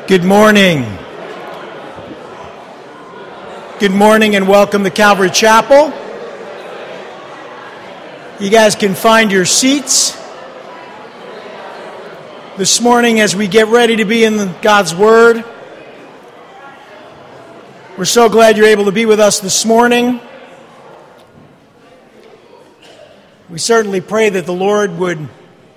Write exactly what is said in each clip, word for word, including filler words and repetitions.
Good morning. Good morning and welcome to Calvary Chapel. You guys can find your seats. This morning as we get ready to be in God's Word, we're so glad you're able to be with us this morning. We certainly pray that the Lord would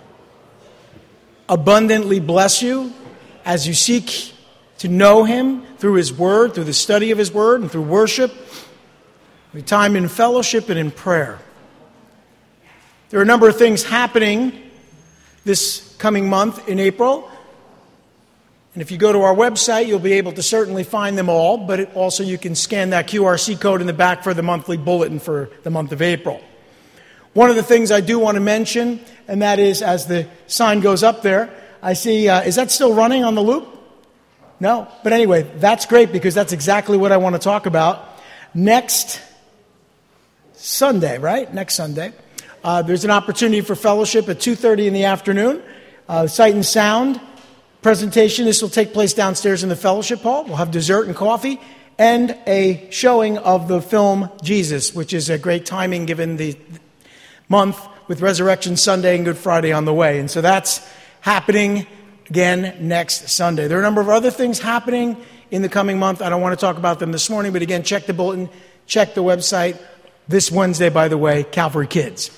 abundantly bless you as you seek to know Him through His Word, through the study of His Word, and through worship, through time in fellowship and in prayer. There are a number of things happening this coming month in April. And if you go to our website, you'll be able to certainly find them all, but it also you can scan that Q R C code in the back for the monthly bulletin for the month of April. One of the things I do want to mention, and that is as the sign goes up there, I see, uh, is that still running on the loop? No. But anyway, that's great because that's exactly what I want to talk about. Next Sunday, right? Next Sunday. Uh, there's an opportunity for fellowship at two thirty in the afternoon. Uh, Sight and Sound presentation. This will take place downstairs in the fellowship hall. We'll have dessert and coffee and a showing of the film Jesus, which is a great timing given the month with Resurrection Sunday and Good Friday on the way. And so that's happening again next Sunday. There are a number of other things happening in the coming month. I don't want to talk about them this morning, but again, check the bulletin, check the website. This Wednesday, by the way, Calvary Kids.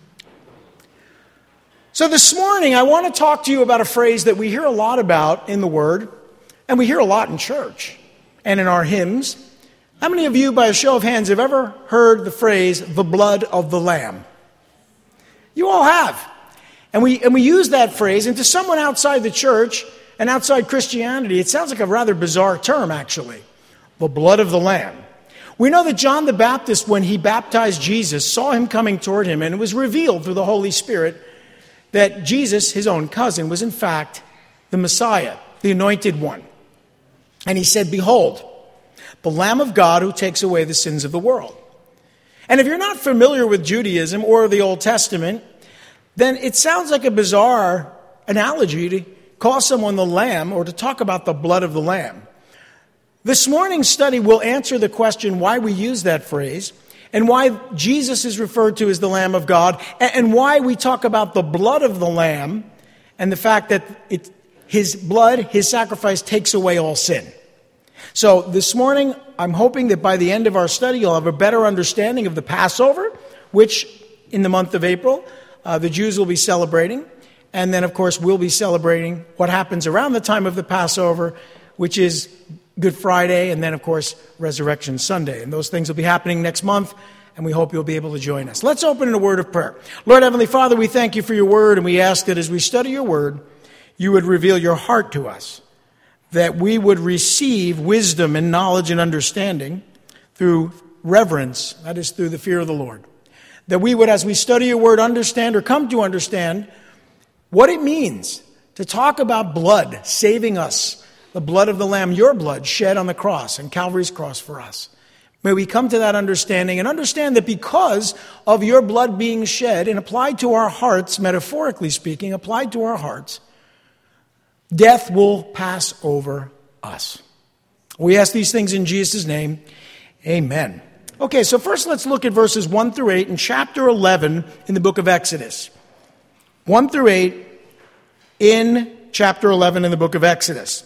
So this morning, I want to talk to you about a phrase that we hear a lot about in the Word, and we hear a lot in church and in our hymns. How many of you, by a show of hands, have ever heard the phrase, the blood of the Lamb? You all have. And we and we use that phrase, and to someone outside the church and outside Christianity, it sounds like a rather bizarre term, actually. The blood of the Lamb. We know that John the Baptist, when he baptized Jesus, saw him coming toward him, and it was revealed through the Holy Spirit that Jesus, his own cousin, was in fact the Messiah, the anointed one. And he said, "Behold, the Lamb of God who takes away the sins of the world." And if you're not familiar with Judaism or the Old Testament, then it sounds like a bizarre analogy to call someone the Lamb or to talk about the blood of the Lamb. This morning's study will answer the question why we use that phrase and why Jesus is referred to as the Lamb of God and why we talk about the blood of the Lamb and the fact that it, His blood, His sacrifice takes away all sin. So this morning, I'm hoping that by the end of our study, you'll have a better understanding of the Passover, which in the month of April, uh, the Jews will be celebrating. And then, of course, we'll be celebrating what happens around the time of the Passover, which is Good Friday, and then, of course, Resurrection Sunday. And those things will be happening next month, and we hope you'll be able to join us. Let's open in a word of prayer. Lord Heavenly Father, we thank you for your word, and we ask that as we study your word, you would reveal your heart to us, that we would receive wisdom and knowledge and understanding through reverence, that is, through the fear of the Lord. That we would, as we study your word, understand or come to understand what it means to talk about blood saving us, the blood of the Lamb, your blood shed on the cross and Calvary's cross for us. May we come to that understanding and understand that because of your blood being shed and applied to our hearts, metaphorically speaking, applied to our hearts, death will pass over us. We ask these things in Jesus' name. Amen. Okay, so first let's look at verses one through eight in chapter eleven in the book of Exodus. one through eight in chapter eleven in the book of Exodus.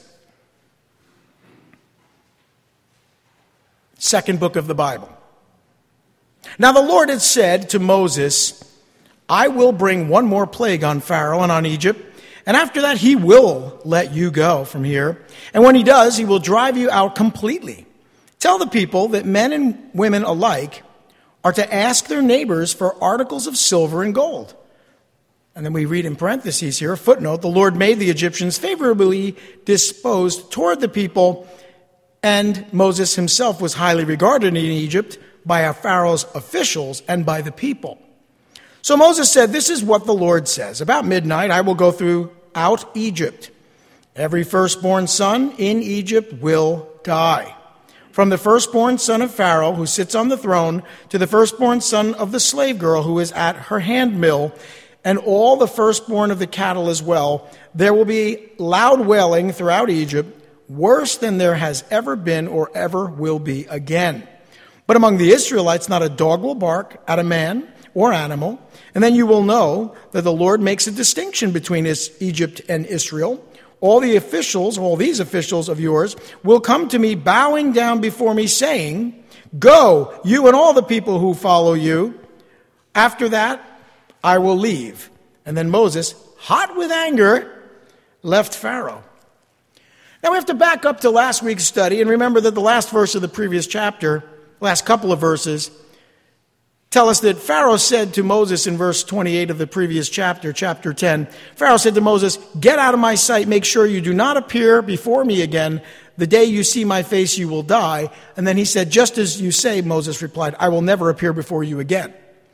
Second book of the Bible. Now the Lord had said to Moses, "I will bring one more plague on Pharaoh and on Egypt, and after that he will let you go from here. And when he does, he will drive you out completely. Tell the people that men and women alike are to ask their neighbors for articles of silver and gold." And then we read in parentheses here, a footnote, "The Lord made the Egyptians favorably disposed toward the people, and Moses himself was highly regarded in Egypt by Pharaoh's officials and by the people. So Moses said, 'This is what the Lord says. About midnight I will go throughout Egypt. Every firstborn son in Egypt will die. From the firstborn son of Pharaoh, who sits on the throne, to the firstborn son of the slave girl who is at her handmill, and all the firstborn of the cattle as well, there will be loud wailing throughout Egypt, worse than there has ever been or ever will be again. But among the Israelites, not a dog will bark at a man or animal, and then you will know that the Lord makes a distinction between Egypt and Israel. All the officials, all these officials of yours, will come to me bowing down before me, saying, go, you and all the people who follow you. After that, I will leave. And then Moses, hot with anger, left Pharaoh. Now we have to back up to last week's study and remember that the last verse of the previous chapter, last couple of verses, tell us that Pharaoh said to Moses in verse twenty-eight of the previous chapter, chapter ten, Pharaoh said to Moses, get out of my sight, make sure you do not appear before me again. The day you see my face, you will die. And then he said, just as you say, Moses replied, I will never appear before you again.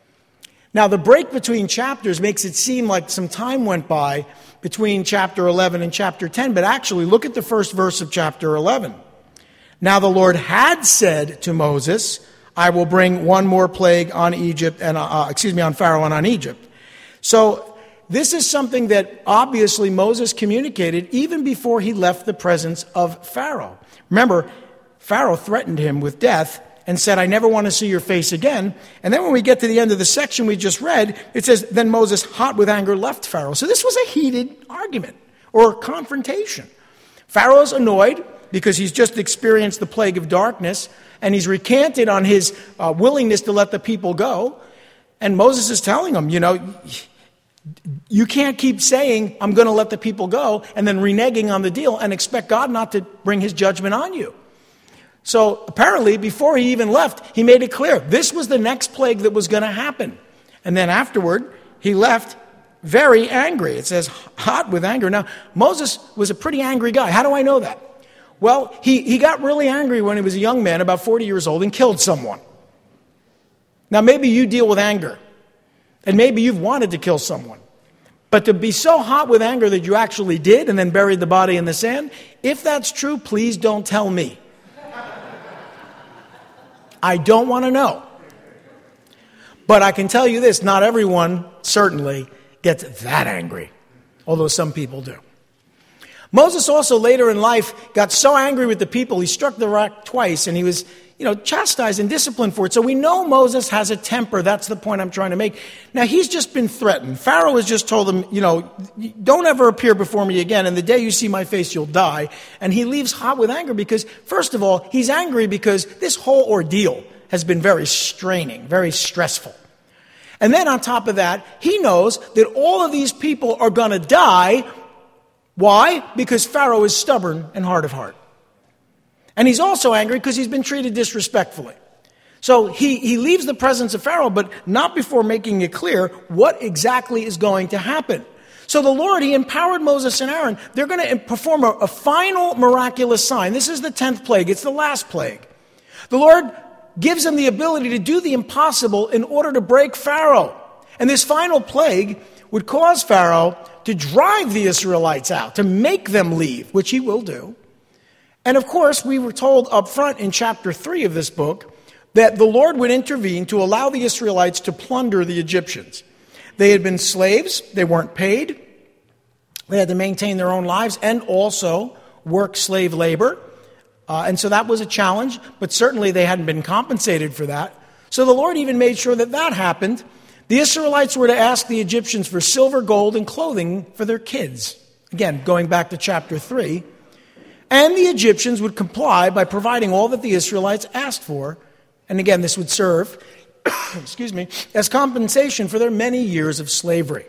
Now the break between chapters makes it seem like some time went by between chapter eleven and chapter ten, but actually look at the first verse of chapter eleven. Now the Lord had said to Moses, I will bring one more plague on Egypt and, uh, excuse me, on Pharaoh and on Egypt. So this is something that obviously Moses communicated even before he left the presence of Pharaoh. Remember, Pharaoh threatened him with death and said, I never want to see your face again. And then when we get to the end of the section we just read, it says, then Moses, hot with anger, left Pharaoh. So this was a heated argument or confrontation. Pharaoh's annoyed because he's just experienced the plague of darkness, and he's recanted on his uh, willingness to let the people go. And Moses is telling him, you know, you can't keep saying, I'm going to let the people go, and then reneging on the deal and expect God not to bring his judgment on you. So apparently, before he even left, he made it clear this was the next plague that was going to happen. And then afterward, he left very angry. It says hot with anger. Now, Moses was a pretty angry guy. How do I know that? Well, he, he got really angry when he was a young man, about forty years old, and killed someone. Now, maybe you deal with anger, and maybe you've wanted to kill someone. But to be so hot with anger that you actually did and then buried the body in the sand, if that's true, please don't tell me. I don't want to know. But I can tell you this, not everyone certainly gets that angry, although some people do. Moses also later in life got so angry with the people, he struck the rock twice, and he was, you know, chastised and disciplined for it. So we know Moses has a temper. That's the point I'm trying to make. Now, he's just been threatened. Pharaoh has just told him, you know, don't ever appear before me again, and the day you see my face, you'll die. And he leaves hot with anger because, first of all, he's angry because this whole ordeal has been very straining, very stressful. And then on top of that, he knows that all of these people are going to die. Why? Because Pharaoh is stubborn and hard of heart. And he's also angry because he's been treated disrespectfully. So he, he leaves the presence of Pharaoh, but not before making it clear what exactly is going to happen. So the Lord, he empowered Moses and Aaron. They're going to perform a, a final miraculous sign. This is the tenth plague. It's the last plague. The Lord gives them the ability to do the impossible in order to break Pharaoh. And this final plague would cause Pharaoh to drive the Israelites out, to make them leave, which he will do. And of course, we were told up front in chapter three of this book that the Lord would intervene to allow the Israelites to plunder the Egyptians. They had been slaves, they weren't paid, they had to maintain their own lives and also work slave labor. Uh, and so that was a challenge, but certainly they hadn't been compensated for that. So the Lord even made sure that that happened. The Israelites were to ask the Egyptians for silver, gold, and clothing for their kids. Again, going back to chapter three. And the Egyptians would comply by providing all that the Israelites asked for. And again, this would serve, excuse me, as compensation for their many years of slavery.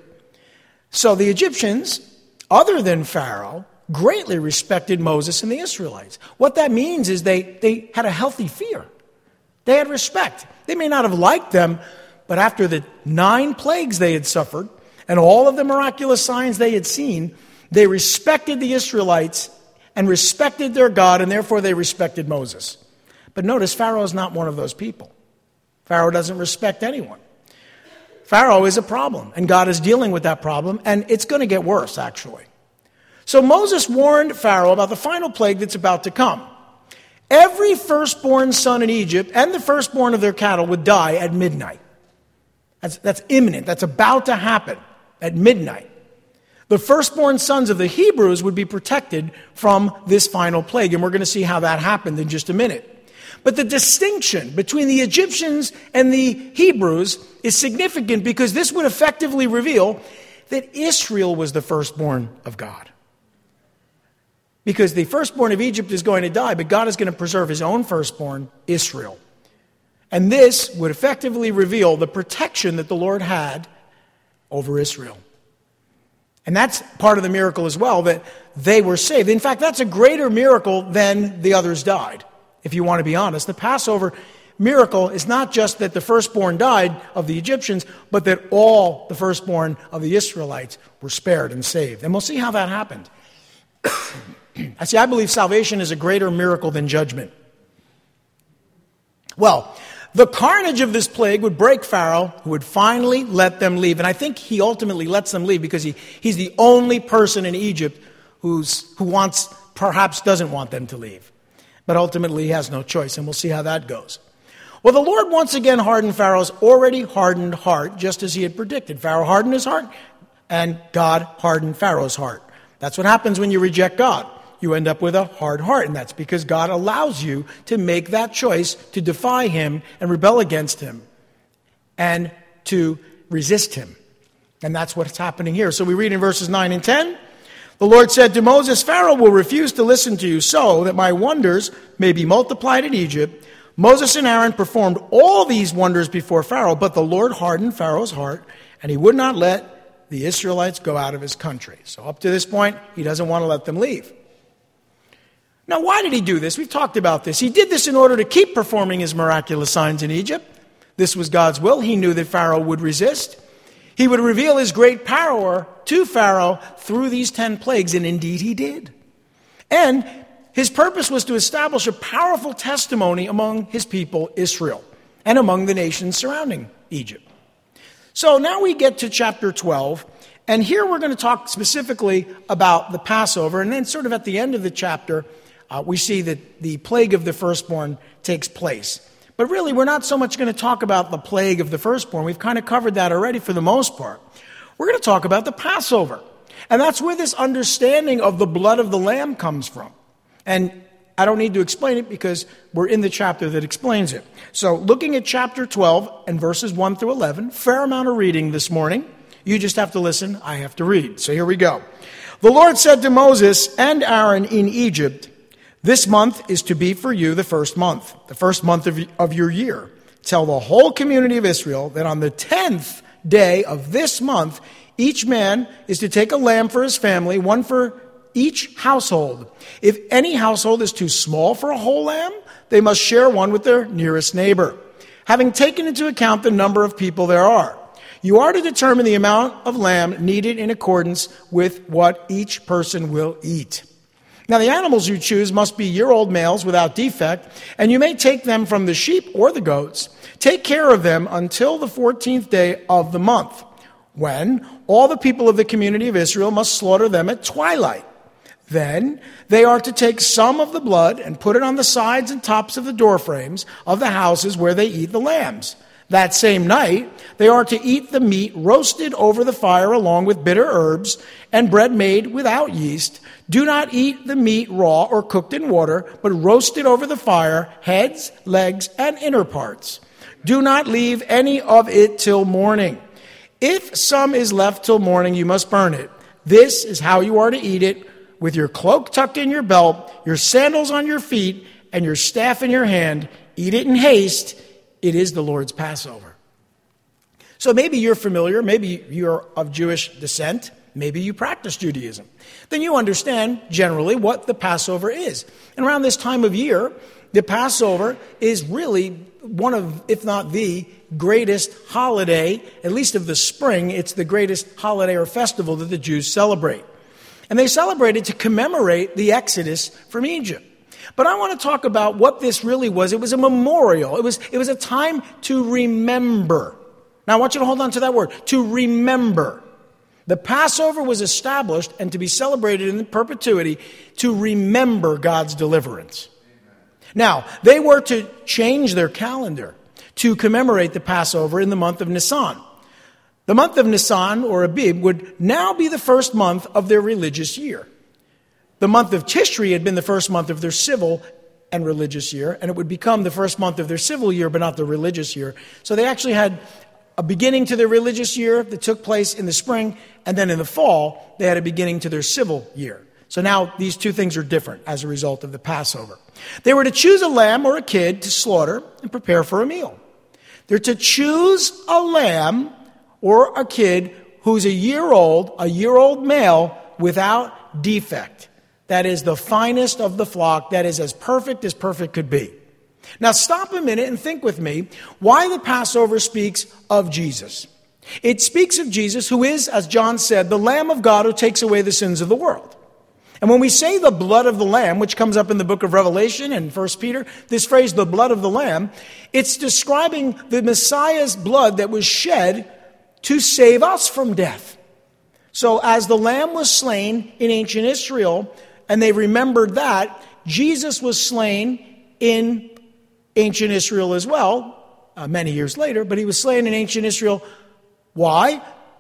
So the Egyptians, other than Pharaoh, greatly respected Moses and the Israelites. What that means is they, they had a healthy fear. They had respect. They may not have liked them, but after the nine plagues they had suffered and all of the miraculous signs they had seen, they respected the Israelites and respected their God, and therefore they respected Moses. But notice, Pharaoh is not one of those people. Pharaoh doesn't respect anyone. Pharaoh is a problem, and God is dealing with that problem, and it's going to get worse, actually. So Moses warned Pharaoh about the final plague that's about to come. Every firstborn son in Egypt and the firstborn of their cattle would die at midnight. That's, that's imminent. That's about to happen at midnight. the firstborn sons of the Hebrews would be protected from this final plague. And we're going to see how that happened in just a minute. But the distinction between the Egyptians and the Hebrews is significant because this would effectively reveal that Israel was the firstborn of God. Because the firstborn of Egypt is going to die, but God is going to preserve his own firstborn, Israel. And this would effectively reveal the protection that the Lord had over Israel. And that's part of the miracle as well, that they were saved. In fact, that's a greater miracle than the others died, if you want to be honest. The Passover miracle is not just that the firstborn died of the Egyptians, but that all the firstborn of the Israelites were spared and saved. And we'll see how that happened. I see, I believe salvation is a greater miracle than judgment. Well, the carnage of this plague would break Pharaoh, who would finally let them leave. And I think he ultimately lets them leave because he, he's the only person in Egypt who's, who wants, perhaps doesn't want them to leave. But ultimately he has no choice, and we'll see how that goes. Well, the Lord once again hardened Pharaoh's already hardened heart, just as he had predicted. Pharaoh hardened his heart, and God hardened Pharaoh's heart. That's what happens when you reject God. You end up with a hard heart, and that's because God allows you to make that choice to defy him and rebel against him and to resist him. And that's what's happening here. So we read in verses nine and ten, the Lord said to Moses, Pharaoh will refuse to listen to you so that my wonders may be multiplied in Egypt. Moses and Aaron performed all these wonders before Pharaoh, but the Lord hardened Pharaoh's heart, and he would not let the Israelites go out of his country. So up to this point, he doesn't want to let them leave. Now, why did he do this? We've talked about this. He did this in order to keep performing his miraculous signs in Egypt. This was God's will. He knew that Pharaoh would resist. He would reveal his great power to Pharaoh through these ten plagues, and indeed he did. And his purpose was to establish a powerful testimony among his people, Israel, and among the nations surrounding Egypt. So now we get to chapter twelve, and here we're going to talk specifically about the Passover, and then sort of at the end of the chapter, Uh, we see that the plague of the firstborn takes place. But really, we're not so much going to talk about the plague of the firstborn. We've kind of covered that already for the most part. We're going to talk about the Passover. And that's where this understanding of the blood of the lamb comes from. And I don't need to explain it because we're in the chapter that explains it. So looking at chapter twelve and verses one through eleven, fair amount of reading this morning. You just have to listen. I have to read. So here we go. The Lord said to Moses and Aaron in Egypt, this month is to be for you the first month, the first month of, of your year. Tell the whole community of Israel that on the tenth day of this month, each man is to take a lamb for his family, one for each household. If any household is too small for a whole lamb, they must share one with their nearest neighbor, having taken into account the number of people there are. You are to determine the amount of lamb needed in accordance with what each person will eat. Now, the animals you choose must be year-old males without defect, and you may take them from the sheep or the goats. Take care of them until the fourteenth day of the month, when all the people of the community of Israel must slaughter them at twilight. Then they are to take some of the blood and put it on the sides and tops of the doorframes of the houses where they eat the lambs. That same night, they are to eat the meat roasted over the fire along with bitter herbs and bread made without yeast. Do not eat the meat raw or cooked in water, but roast it over the fire, heads, legs, and inner parts. Do not leave any of it till morning. If some is left till morning, you must burn it. This is how you are to eat it, with your cloak tucked in your belt, your sandals on your feet, and your staff in your hand. Eat it in haste. It is the Lord's Passover. So maybe you're familiar, maybe you're of Jewish descent, maybe you practice Judaism. Then you understand generally what the Passover is. And around this time of year, the Passover is really one of, if not the greatest holiday, at least of the spring. It's the greatest holiday or festival that the Jews celebrate. And they celebrate it to commemorate the Exodus from Egypt. But I want to talk about what this really was. It was a memorial. It was, it was a time to remember. Now, I want you to hold on to that word, to remember. The Passover was established and to be celebrated in perpetuity to remember God's deliverance. Now, they were to change their calendar to commemorate the Passover in the month of Nisan. The month of Nisan, or Abib, would now be the first month of their religious year. The month of Tishri had been the first month of their civil and religious year, and it would become the first month of their civil year, but not the religious year. So they actually had a beginning to their religious year that took place in the spring, and then in the fall, they had a beginning to their civil year. So now these two things are different as a result of the Passover. They were to choose a lamb or a kid to slaughter and prepare for a meal. They're to choose a lamb or a kid who's a year old, a year-old male without defect. That is the finest of the flock. That is as perfect as perfect could be. Now stop a minute and think with me why the Passover speaks of Jesus. It speaks of Jesus, who is, as John said, the Lamb of God who takes away the sins of the world. And when we say the blood of the Lamb, which comes up in the book of Revelation and First Peter, this phrase, the blood of the Lamb, it's describing the Messiah's blood that was shed to save us from death. So as the Lamb was slain in ancient Israel, and they remembered that, Jesus was slain in ancient Israel as well, uh, many years later, but he was slain in ancient Israel. Why?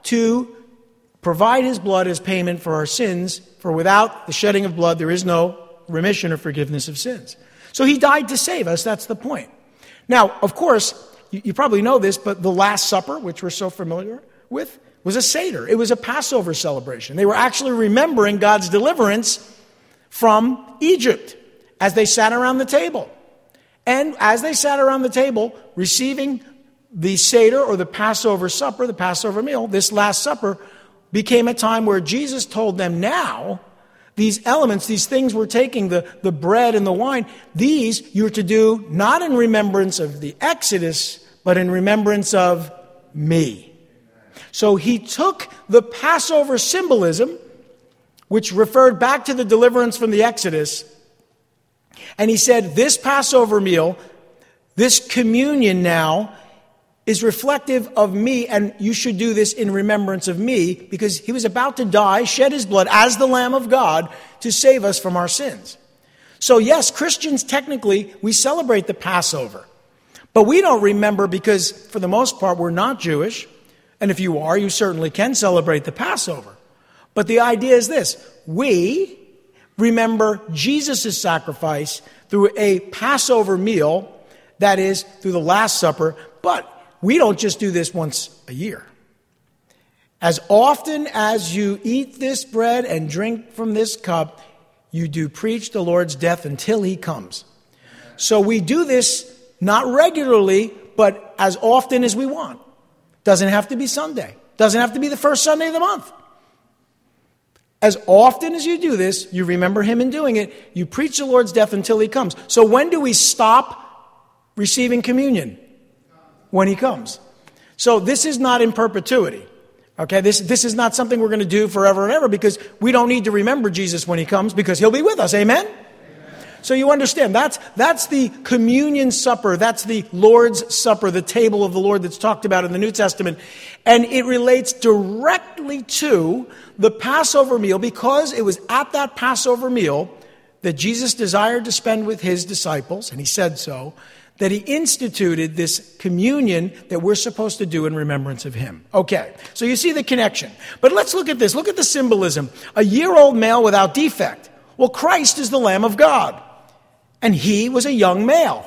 To provide his blood as payment for our sins, for without the shedding of blood, there is no remission or forgiveness of sins. So he died to save us, that's the point. Now, of course, you, you probably know this, but the Last Supper, which we're so familiar with, was a Seder. It was a Passover celebration. They were actually remembering God's deliverance from Egypt as they sat around the table. And as they sat around the table, receiving the Seder or the Passover supper, the Passover meal, this Last Supper became a time where Jesus told them now, these elements, these things we're taking, the, the bread and the wine, these you're to do not in remembrance of the Exodus, but in remembrance of me. So he took the Passover symbolism, which referred back to the deliverance from the Exodus, and he said, this Passover meal, this communion now, is reflective of me, and you should do this in remembrance of me, because he was about to die, shed his blood as the Lamb of God to save us from our sins. So yes, Christians, technically, we celebrate the Passover, but we don't remember because, for the most part, we're not Jewish, and if you are, you certainly can celebrate the Passover. But the idea is this: we remember Jesus' sacrifice through a Passover meal, that is, through the Last Supper, but we don't just do this once a year. As often as you eat this bread and drink from this cup, you do preach the Lord's death until he comes. So we do this not regularly, but as often as we want. Doesn't have to be Sunday. Doesn't have to be the first Sunday of the month. As often as you do this, you remember him in doing it, you preach the Lord's death until he comes. So when do we stop receiving communion? When he comes. So this is not in perpetuity. Okay, this, this is not something we're going to do forever and ever, because we don't need to remember Jesus when he comes, because he'll be with us. Amen? Amen. So you understand, that's, that's the communion supper. That's the Lord's Supper, the table of the Lord that's talked about in the New Testament. And it relates directly to the Passover meal, because it was at that Passover meal that Jesus desired to spend with his disciples, and he said so, that he instituted this communion that we're supposed to do in remembrance of him. Okay, so you see the connection. But let's look at this. Look at the symbolism. A year-old male without defect. Well, Christ is the Lamb of God, and he was a young male.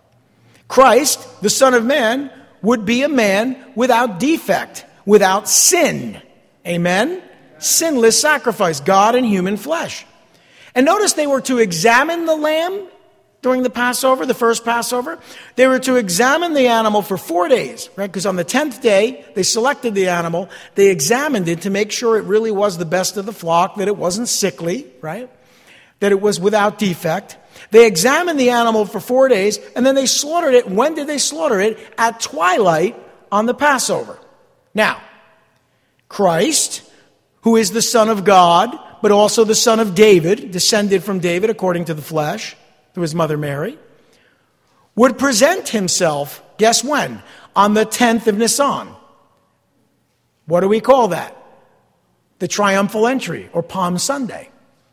Christ, the Son of Man, would be a man without defect, without sin. Amen? Sinless sacrifice, God in human flesh. And notice they were to examine the lamb during the Passover, the first Passover. They were to examine the animal for four days, right? Because on the tenth day, they selected the animal. They examined it to make sure it really was the best of the flock, that it wasn't sickly, right? That it was without defect. They examined the animal for four days, and then they slaughtered it. When did they slaughter it? At twilight on the Passover. Now, Christ, who is the Son of God, but also the son of David, descended from David according to the flesh, through his mother Mary, would present himself, guess when? On the tenth of Nisan. What do we call that? The triumphal entry, or Palm Sunday.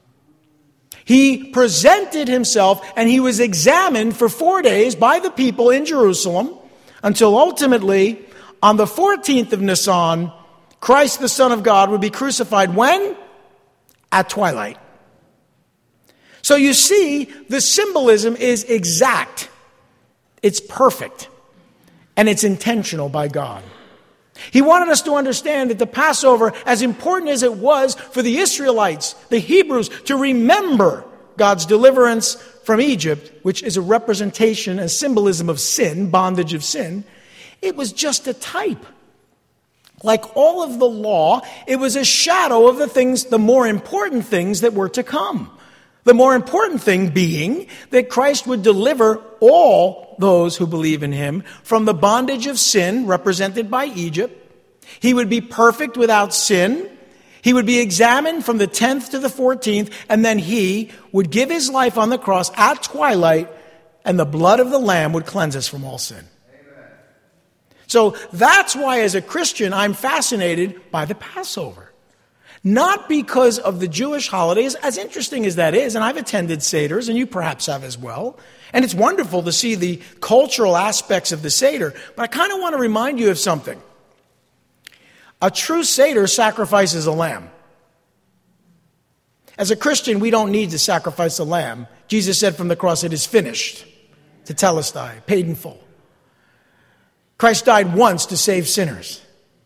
He presented himself, and he was examined for four days by the people in Jerusalem, until ultimately, On the fourteenth of Nisan, Christ, the Son of God, would be crucified when? At twilight. So you see, the symbolism is exact. It's perfect. And it's intentional by God. He wanted us to understand that the Passover, as important as it was for the Israelites, the Hebrews, to remember God's deliverance from Egypt, which is a representation, a symbolism of sin, bondage of sin, it was just a type. Like all of the law, it was a shadow of the things, the more important things that were to come. The more important thing being that Christ would deliver all those who believe in him from the bondage of sin represented by Egypt. He would be perfect without sin. He would be examined from the tenth to the fourteenth, and then he would give his life on the cross at twilight, and the blood of the Lamb would cleanse us from all sin. Amen. So that's why as a Christian I'm fascinated by the Passover. Not because of the Jewish holidays, as interesting as that is, and I've attended Seders, and you perhaps have as well, and it's wonderful to see the cultural aspects of the Seder, but I kind of want to remind you of something. A true Seder sacrifices a lamb. As a Christian, we don't need to sacrifice a lamb. Jesus said from the cross, it is finished, tetelestai, paid in full. Christ died once to save sinners.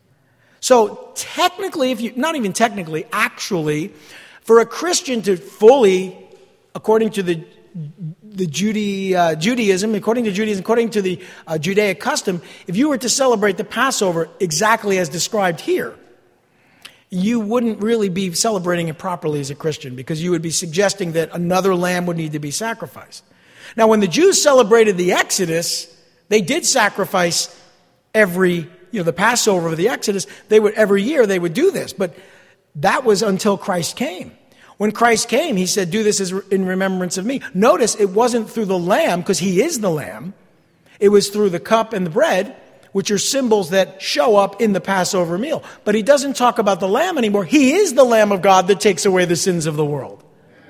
So technically, if you, not even technically, actually, for a Christian to fully, according to the the Jude, uh, Judaism, according to Judaism, according to the uh, Judaic custom, if you were to celebrate the Passover exactly as described here, you wouldn't really be celebrating it properly as a Christian, because you would be suggesting that another lamb would need to be sacrificed. Now, when the Jews celebrated the Exodus, they did sacrifice every You know, the Passover of the Exodus, they would every year they would do this. But that was until Christ came. When Christ came, he said, do this as in remembrance of me. Notice it wasn't through the lamb, because he is the lamb. It was through the cup and the bread, which are symbols that show up in the Passover meal. But he doesn't talk about the lamb anymore. He is the Lamb of God that takes away the sins of the world.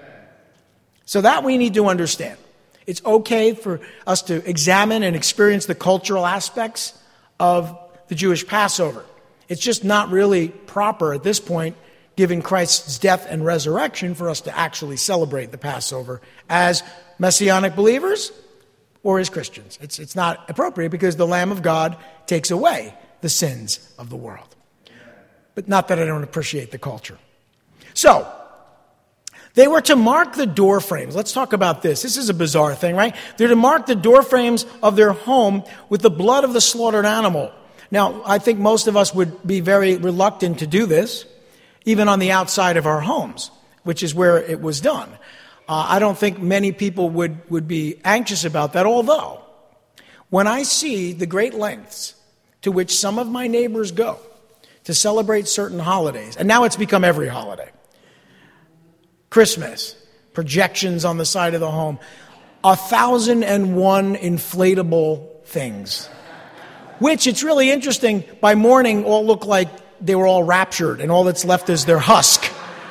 So that we need to understand. It's okay for us to examine and experience the cultural aspects of the Jewish Passover. It's just not really proper at this point, given Christ's death and resurrection, for us to actually celebrate the Passover as Messianic believers or as Christians. It's, it's not appropriate, because the Lamb of God takes away the sins of the world. But not that I don't appreciate the culture. So, they were to mark the door frames. Let's talk about this. This is a bizarre thing, right? They're to mark the door frames of their home with the blood of the slaughtered animal. Now, I think most of us would be very reluctant to do this, even on the outside of our homes, which is where it was done. Uh, I don't think many people would, would be anxious about that, although when I see the great lengths to which some of my neighbors go to celebrate certain holidays, and now it's become every holiday. Christmas, projections on the side of the home, a thousand and one inflatable things. Which, it's really interesting, by morning all look like they were all raptured, and all that's left is their husk.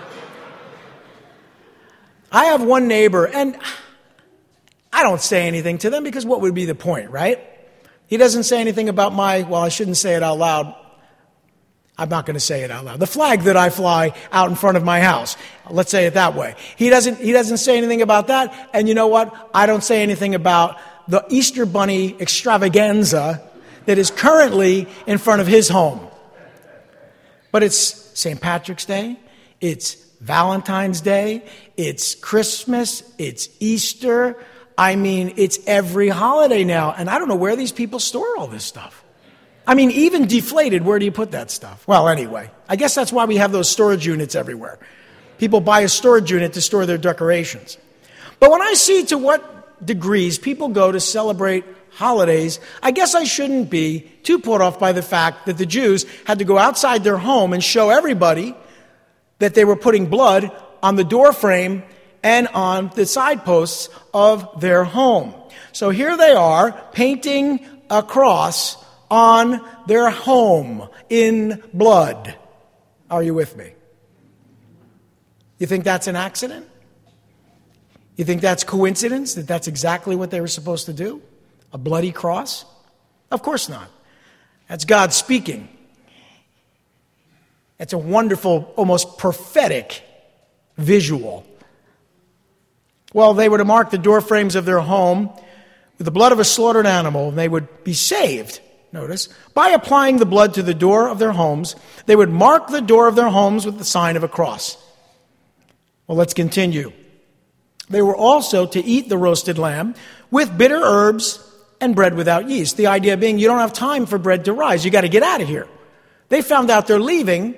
I have one neighbor, and I don't say anything to them, because what would be the point, right? He doesn't say anything about my, well, I shouldn't say it out loud. I'm not going to say it out loud. The flag that I fly out in front of my house. Let's say it that way. He doesn't, he doesn't say anything about that, and you know what? I don't say anything about the Easter Bunny extravaganza that is currently in front of his home. But it's Saint Patrick's Day, it's Valentine's Day, it's Christmas, it's Easter. I mean, it's every holiday now. And I don't know where these people store all this stuff. I mean, even deflated, where do you put that stuff? Well, anyway, I guess that's why we have those storage units everywhere. People buy a storage unit to store their decorations. But when I see to what degrees people go to celebrate holidays, I guess I shouldn't be too put off by the fact that the Jews had to go outside their home and show everybody that they were putting blood on the door frame and on the side posts of their home. So here they are painting a cross on their home in blood. Are you with me? You think that's an accident? You think that's coincidence, that that's exactly what they were supposed to do? A bloody cross? Of course not. That's God speaking. It's a wonderful, almost prophetic visual. Well, they were to mark the door frames of their home with the blood of a slaughtered animal, and they would be saved, notice, by applying the blood to the door of their homes. They would mark the door of their homes with the sign of a cross. Well, let's continue. They were also to eat the roasted lamb with bitter herbs and bread without yeast. The idea being you don't have time for bread to rise. You got to get out of here. They found out they're leaving.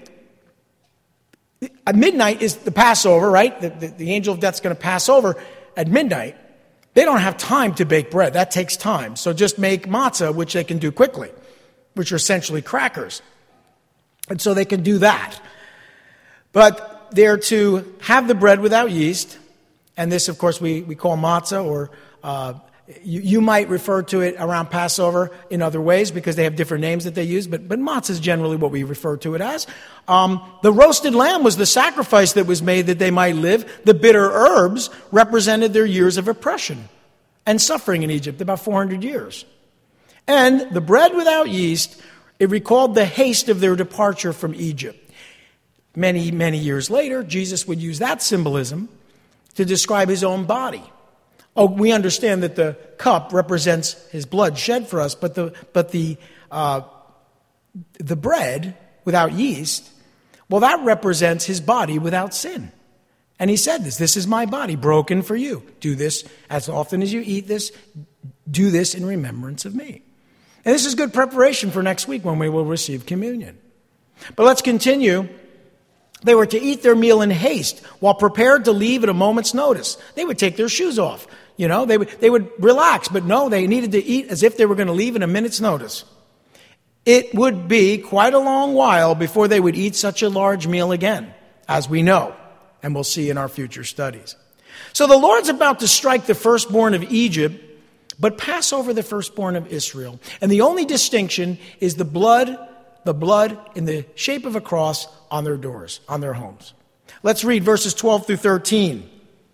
At midnight is the Passover, right? The, the, the angel of death's going to pass over at midnight. They don't have time to bake bread. That takes time. So just make matzah, which they can do quickly, which are essentially crackers. And so they can do that. But they're to have the bread without yeast. And this, of course, we, we call matzah, or uh, you, you might refer to it around Passover in other ways because they have different names that they use. But, but matzah is generally what we refer to it as. Um, the roasted lamb was the sacrifice that was made that they might live. The bitter herbs represented their years of oppression and suffering in Egypt, about four hundred years. And the bread without yeast, it recalled the haste of their departure from Egypt. Many, many years later, Jesus would use that symbolism to describe his own body. Oh, we understand that the cup represents his blood shed for us, but the but the uh, the bread without yeast, well, that represents his body without sin. And he said this, this is my body broken for you. Do this as often as you eat this, do this in remembrance of me. And this is good preparation for next week when we will receive communion. But let's continue. They were to eat their meal in haste while prepared to leave at a moment's notice. They would take their shoes off. You know, they would, they would relax, but no, they needed to eat as if they were going to leave in a minute's notice. It would be quite a long while before they would eat such a large meal again, as we know, and we'll see in our future studies. So the Lord's about to strike the firstborn of Egypt, but pass over the firstborn of Israel. And the only distinction is the blood, the blood in the shape of a cross on their doors, on their homes. Let's read verses twelve through thirteen.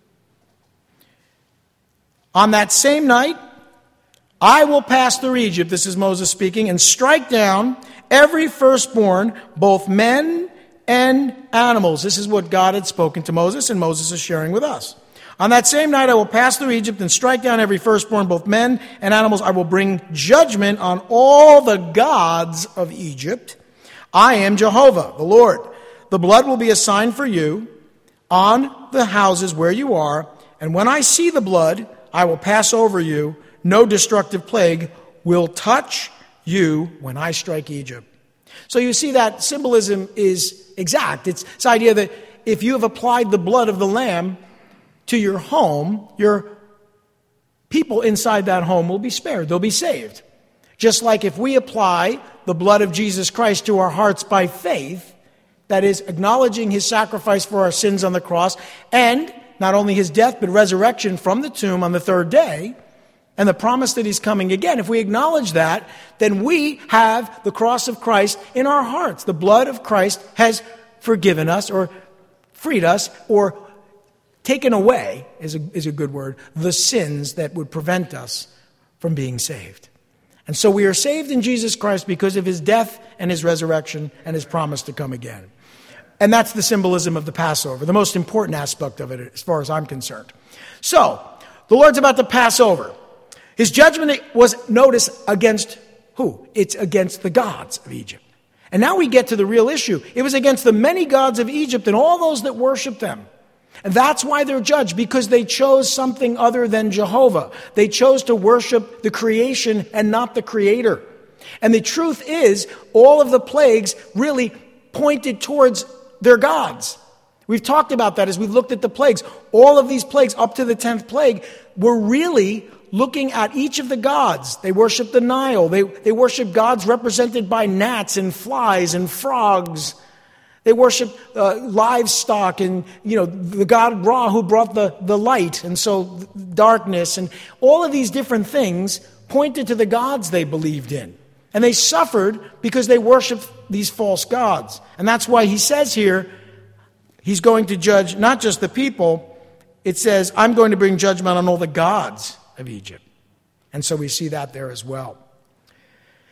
On that same night, I will pass through Egypt, this is Moses speaking, and strike down every firstborn, both men and animals. This is what God had spoken to Moses, and Moses is sharing with us. On that same night, I will pass through Egypt and strike down every firstborn, both men and animals. I will bring judgment on all the gods of Egypt. I am Jehovah, the Lord. The blood will be a sign for you on the houses where you are, and when I see the blood, I will pass over you. No destructive plague will touch you when I strike Egypt. So you see that symbolism is exact. It's this idea that if you have applied the blood of the lamb to your home, your people inside that home will be spared. They'll be saved. Just like if we apply the blood of Jesus Christ to our hearts by faith, that is, acknowledging his sacrifice for our sins on the cross, and not only his death, but resurrection from the tomb on the third day, and the promise that he's coming again. If we acknowledge that, then we have the cross of Christ in our hearts. The blood of Christ has forgiven us, or freed us, or taken away, is a, is a good word, the sins that would prevent us from being saved. And so we are saved in Jesus Christ because of his death and his resurrection and his promise to come again. And that's the symbolism of the Passover, the most important aspect of it as far as I'm concerned. So, the Lord's about to pass over. His judgment was, notice, against who? It's against the gods of Egypt. And now we get to the real issue. It was against the many gods of Egypt and all those that worship them. And that's why they're judged, because they chose something other than Jehovah. They chose to worship the creation and not the Creator. And the truth is, all of the plagues really pointed towards their gods. We've talked about that as we've looked at the plagues. All of these plagues, up to the tenth plague, were really looking at each of the gods. They worshiped the Nile. They, they worshiped gods represented by gnats and flies and frogs. They worshiped uh, livestock and, you know, the god Ra who brought the, the light, and so darkness. And all of these different things pointed to the gods they believed in. And they suffered because they worshiped these false gods. And that's why he says here, he's going to judge not just the people. It says, I'm going to bring judgment on all the gods of Egypt. And so we see that there as well.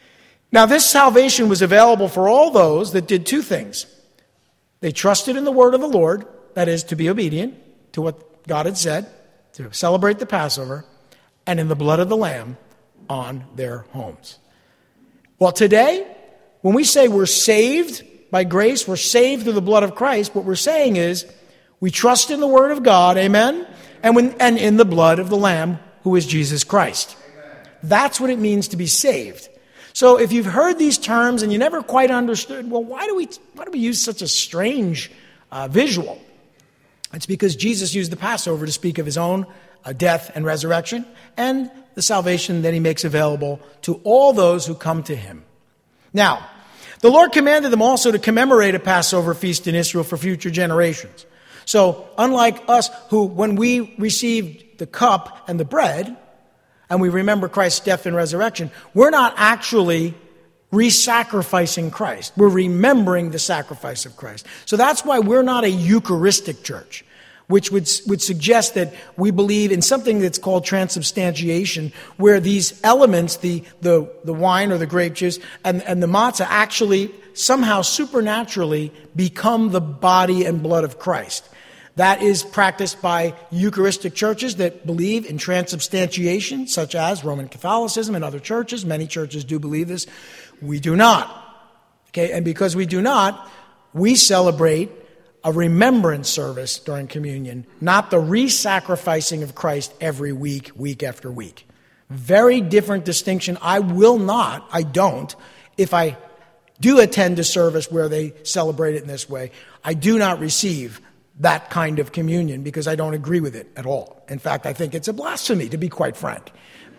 Now, this salvation was available for all those that did two things. They trusted in the word of the Lord, that is, to be obedient to what God had said, to celebrate the Passover, and in the blood of the Lamb on their homes. Well, today, when we say we're saved by grace, we're saved through the blood of Christ, what we're saying is we trust in the word of God, amen, and, when, and in the blood of the Lamb, who is Jesus Christ. Amen. That's what it means to be saved. So if you've heard these terms and you never quite understood, well, why do we why do we use such a strange uh, visual? It's because Jesus used the Passover to speak of his own uh, death and resurrection and the salvation that he makes available to all those who come to him. Now, the Lord commanded them also to commemorate a Passover feast in Israel for future generations. So unlike us who, when we received the cup and the bread, and we remember Christ's death and resurrection, we're not actually re-sacrificing Christ. We're remembering the sacrifice of Christ. So that's why we're not a Eucharistic church, which would, would suggest that we believe in something that's called transubstantiation, where these elements, the, the, the wine or the grape juice and, and the matzah, actually somehow supernaturally become the body and blood of Christ. That is practiced by Eucharistic churches that believe in transubstantiation, such as Roman Catholicism and other churches. Many churches do believe this. We do not. Okay, and because we do not, we celebrate a remembrance service during communion, not the re-sacrificing of Christ every week, week after week. Very different distinction. I will not, I don't, if I do attend a service where they celebrate it in this way, I do not receive that kind of communion because I don't agree with it at all. In fact, I think it's a blasphemy, to be quite frank.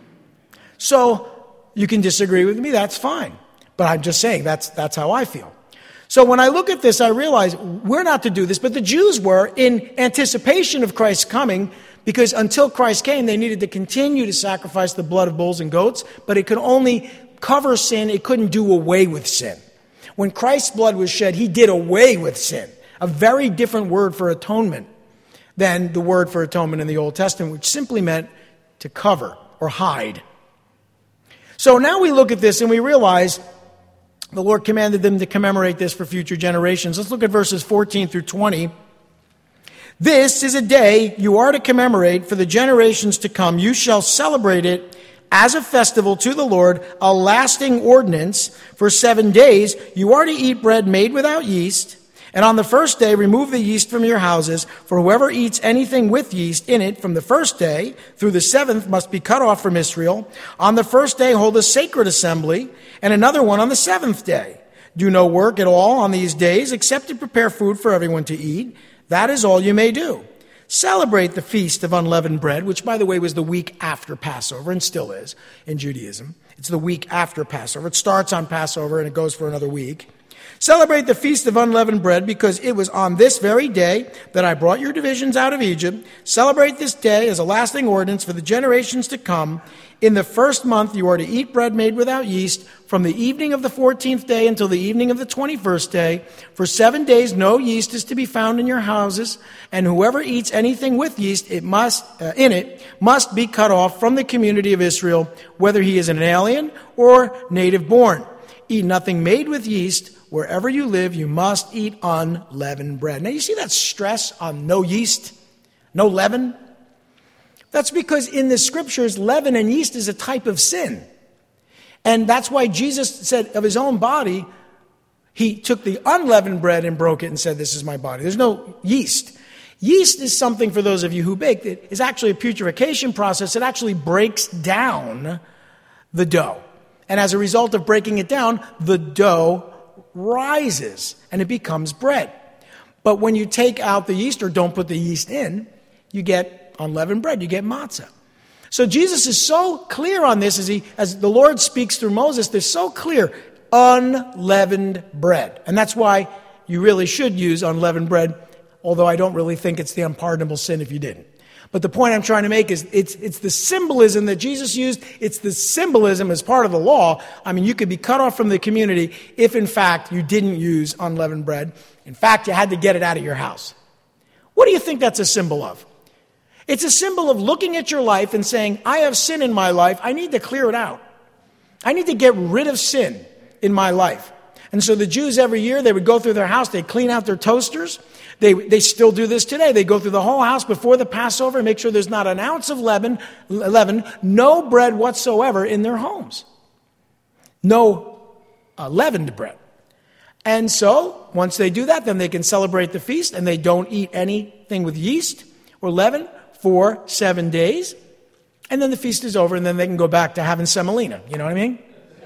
So you can disagree with me, that's fine. But I'm just saying that's that's how I feel. So when I look at this, I realize we're not to do this, but the Jews were in anticipation of Christ's coming, because until Christ came, they needed to continue to sacrifice the blood of bulls and goats, but it could only cover sin, it couldn't do away with sin. When Christ's blood was shed, he did away with sin. A very different word for atonement than the word for atonement in the Old Testament, which simply meant to cover or hide. So now we look at this and we realize the Lord commanded them to commemorate this for future generations. Let's look at verses fourteen through twenty. This is a day you are to commemorate for the generations to come. You shall celebrate it as a festival to the Lord, a lasting ordinance. For seven days you are to eat bread made without yeast. And on the first day, remove the yeast from your houses, for whoever eats anything with yeast in it from the first day through the seventh must be cut off from Israel. On the first day, hold a sacred assembly, and another one on the seventh day. Do no work at all on these days, except to prepare food for everyone to eat. That is all you may do. Celebrate the feast of unleavened bread, which, by the way, was the week after Passover, and still is in Judaism. It's the week after Passover. It starts on Passover, and it goes for another week. Celebrate the feast of unleavened bread, because it was on this very day that I brought your divisions out of Egypt. Celebrate this day as a lasting ordinance for the generations to come. In the first month you are to eat bread made without yeast from the evening of the fourteenth day until the evening of the twenty-first day. For seven days no yeast is to be found in your houses, and whoever eats anything with yeast it must uh, in it must be cut off from the community of Israel, whether he is an alien or native born. Eat nothing made with yeast. Wherever you live, you must eat unleavened bread. Now, you see that stress on no yeast, no leaven? That's because in the scriptures, leaven and yeast is a type of sin. And that's why Jesus said of his own body, he took the unleavened bread and broke it and said, this is my body. There's no yeast. Yeast is something, for those of you who bake, it is actually a putrefaction process. It actually breaks down the dough. And as a result of breaking it down, the dough rises and it becomes bread. But when you take out the yeast or don't put the yeast in, you get unleavened bread, you get matzah. So Jesus is so clear on this as he, as the Lord speaks through Moses, they're so clear, unleavened bread. And that's why you really should use unleavened bread, although I don't really think it's the unpardonable sin if you didn't. But the point I'm trying to make is it's it's the symbolism that Jesus used. It's the symbolism as part of the law. I mean, you could be cut off from the community if, in fact, you didn't use unleavened bread. In fact, you had to get it out of your house. What do you think that's a symbol of? It's a symbol of looking at your life and saying, I have sin in my life. I need to clear it out. I need to get rid of sin. in my life. And so the Jews every year, they would go through their house, they'd clean out their toasters. They, they still do this today. They go through the whole house before the Passover and make sure there's not an ounce of leaven, leaven, no bread whatsoever in their homes. No uh, leavened bread. And so, once they do that, then they can celebrate the feast, and they don't eat anything with yeast or leaven for seven days. And then the feast is over, and then they can go back to having semolina. You know what I mean?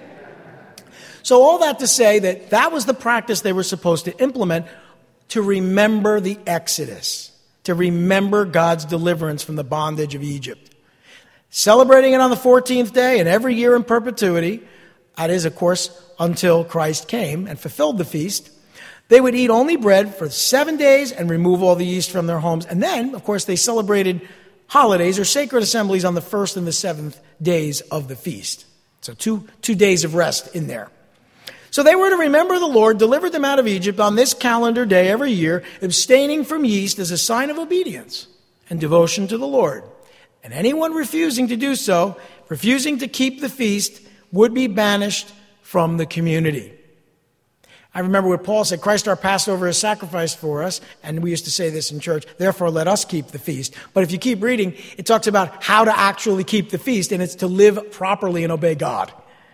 So all that to say that that was the practice they were supposed to implement to remember the Exodus, to remember God's deliverance from the bondage of Egypt. Celebrating it on the fourteenth day and every year in perpetuity, that is, of course, until Christ came and fulfilled the feast. They would eat only bread for seven days and remove all the yeast from their homes. And then, of course, they celebrated holidays or sacred assemblies on the first and the seventh days of the feast. So two, two days of rest in there. So they were to remember the Lord delivered them out of Egypt on this calendar day every year, abstaining from yeast as a sign of obedience and devotion to the Lord. And anyone refusing to do so, refusing to keep the feast, would be banished from the community. I remember what Paul said, Christ our Passover is sacrificed for us, and we used to say this in church, therefore let us keep the feast. But if you keep reading, it talks about how to actually keep the feast, and it's to live properly and obey God.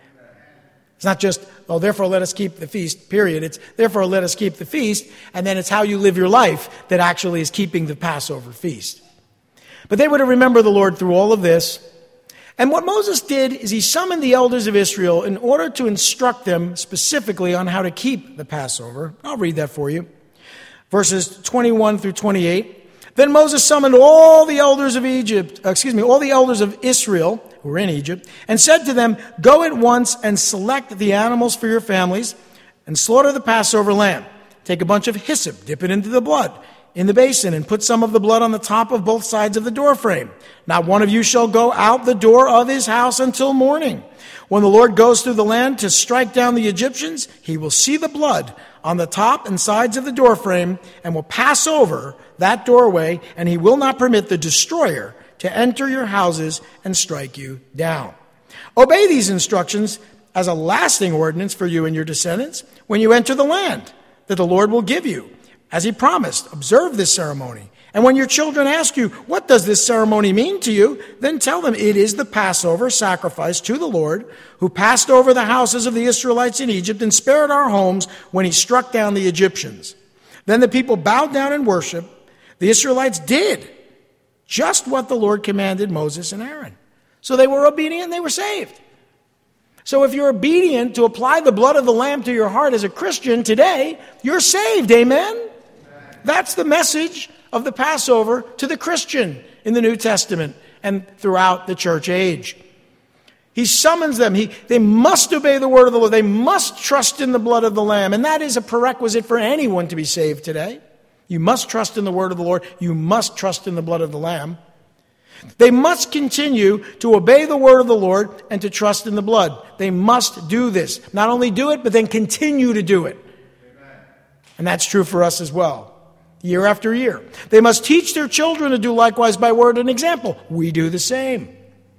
It's not just, oh, therefore let us keep the feast, period. It's, therefore let us keep the feast, and then it's how you live your life that actually is keeping the Passover feast. But they were to remember the Lord through all of this. And what Moses did is he summoned the elders of Israel in order to instruct them specifically on how to keep the Passover. I'll read that for you. Verses twenty-one through twenty-eight. Then Moses summoned all the elders of Egypt, excuse me, all the elders of Israel who were in Egypt, and said to them, go at once and select the animals for your families and slaughter the Passover lamb. Take a bunch of hyssop, dip it into the blood in the basin, and put some of the blood on the top of both sides of the doorframe. Not one of you shall go out the door of his house until morning. When the Lord goes through the land to strike down the Egyptians, he will see the blood on the top and sides of the doorframe and will pass over that doorway, and he will not permit the destroyer to enter your houses and strike you down. Obey these instructions as a lasting ordinance for you and your descendants when you enter the land that the Lord will give you. As he promised, observe this ceremony. And when your children ask you, what does this ceremony mean to you? Then tell them it is the Passover sacrifice to the Lord, who passed over the houses of the Israelites in Egypt and spared our homes when he struck down the Egyptians. Then the people bowed down and worshiped. The Israelites did just what the Lord commanded Moses and Aaron. So they were obedient and they were saved. So if you're obedient to apply the blood of the Lamb to your heart as a Christian today, you're saved. Amen? That's the message of the Passover to the Christian in the New Testament and throughout the church age. He summons them. He, they must obey the word of the Lord. They must trust in the blood of the Lamb. And that is a prerequisite for anyone to be saved today. You must trust in the word of the Lord. You must trust in the blood of the Lamb. They must continue to obey the word of the Lord and to trust in the blood. They must do this. Not only do it, but then continue to do it. Amen. And that's true for us as well. Year after year. They must teach their children to do likewise by word and example. We do the same.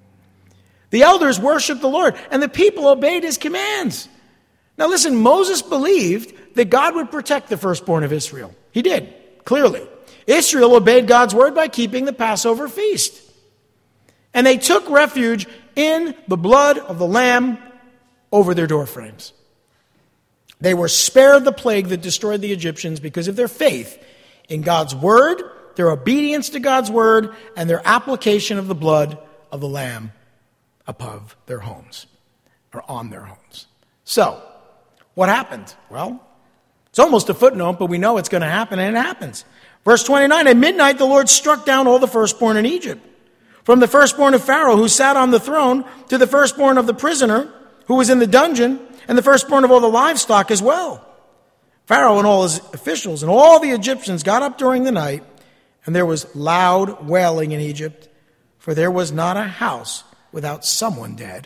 The elders worshiped the Lord, and the people obeyed his commands. Now listen, Moses believed that God would protect the firstborn of Israel. He did, clearly. Israel obeyed God's word by keeping the Passover feast. And they took refuge in the blood of the Lamb over their doorframes. They were spared the plague that destroyed the Egyptians because of their faith in God's word, their obedience to God's word, and their application of the blood of the Lamb above their homes, or on their homes. So, what happened? Well, it's almost a footnote, but we know it's going to happen, and it happens. Verse twenty-nine, at midnight the Lord struck down all the firstborn in Egypt, from the firstborn of Pharaoh who sat on the throne to the firstborn of the prisoner who was in the dungeon, and the firstborn of all the livestock as well. Pharaoh and all his officials and all the Egyptians got up during the night, and there was loud wailing in Egypt, for there was not a house without someone dead.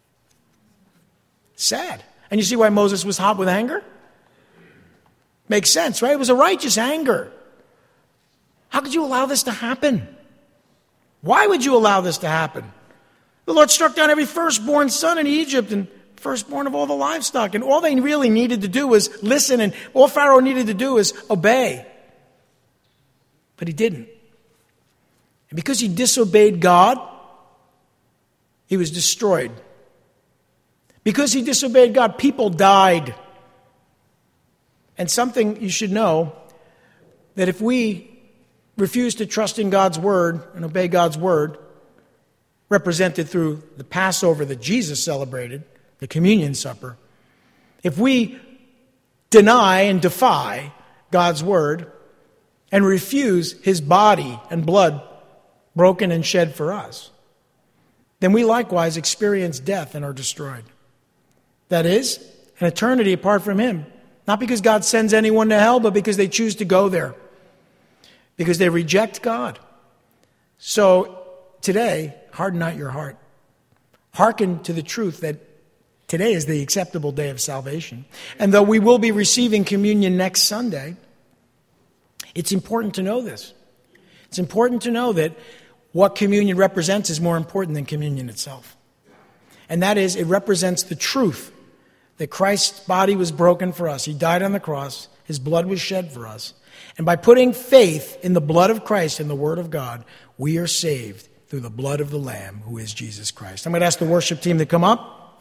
Sad. And you see why Moses was hot with anger? Makes sense, right? It was a righteous anger. How could you allow this to happen? Why would you allow this to happen? The Lord struck down every firstborn son in Egypt, and firstborn of all the livestock. And all they really needed to do was listen, and all Pharaoh needed to do was obey. But he didn't. And because he disobeyed God, he was destroyed. Because he disobeyed God, people died. And something you should know, that if we refuse to trust in God's word and obey God's word, represented through the Passover that Jesus celebrated, the communion supper, if we deny and defy God's word and refuse his body and blood broken and shed for us, then we likewise experience death and are destroyed. That is, an eternity apart from him. Not because God sends anyone to hell, but because they choose to go there. Because they reject God. So today, harden not your heart. Hearken to the truth that today is the acceptable day of salvation. And though we will be receiving communion next Sunday, it's important to know this. It's important to know that what communion represents is more important than communion itself. And that is, it represents the truth that Christ's body was broken for us. He died on the cross. His blood was shed for us. And by putting faith in the blood of Christ and the Word of God, we are saved through the blood of the Lamb, who is Jesus Christ. I'm going to ask the worship team to come up.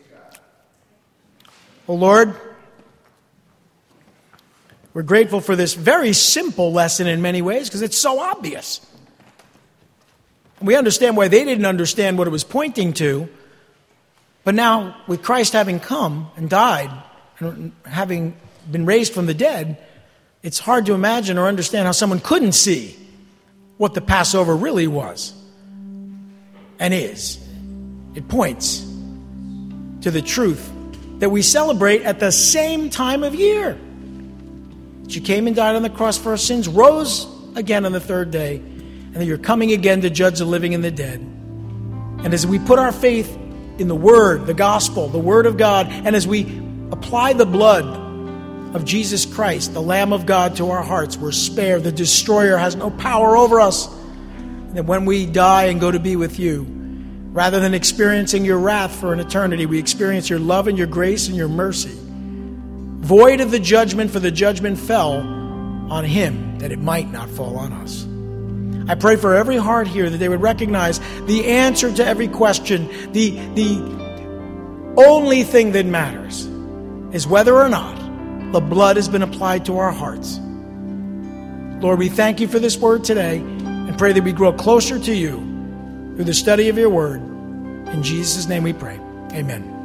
Oh, Lord, we're grateful for this very simple lesson in many ways because it's so obvious. We understand why they didn't understand what it was pointing to. But now, with Christ having come and died, and having been raised from the dead, it's hard to imagine or understand how someone couldn't see what the Passover really was and is. It points to the truth that we celebrate at the same time of year. That you came and died on the cross for our sins, rose again on the third day, and that you're coming again to judge the living and the dead. And as we put our faith in the Word, the Gospel, the Word of God, and as we apply the blood of Jesus Christ, the Lamb of God, to our hearts, we're spared. The destroyer has no power over us. And that when we die and go to be with you, rather than experiencing your wrath for an eternity, we experience your love and your grace and your mercy. Void of the judgment, for the judgment fell on him, that it might not fall on us. I pray for every heart here that they would recognize the answer to every question. The, the only thing that matters is whether or not the blood has been applied to our hearts. Lord, we thank you for this word today and pray that we grow closer to you through the study of your word. In Jesus' name we pray. Amen.